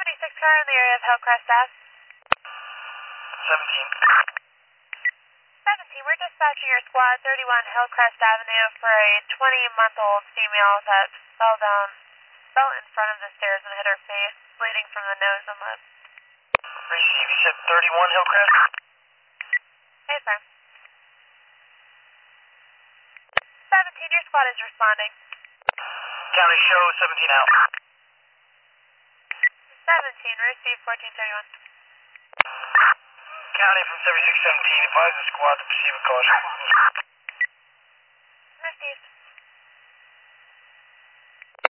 26 car in the area of Hillcrest Ave. 17. 17, we're dispatching your squad 31 Hillcrest Avenue for a 20-month-old female that fell in front of the stairs and hit her face, bleeding from the nose and lip. Receive, you said 31 Hillcrest? Hey, sir. 17, your squad is responding. County show 17 out. 17, receive 1431. County from 7617, advise the squad to proceed with caution. Received.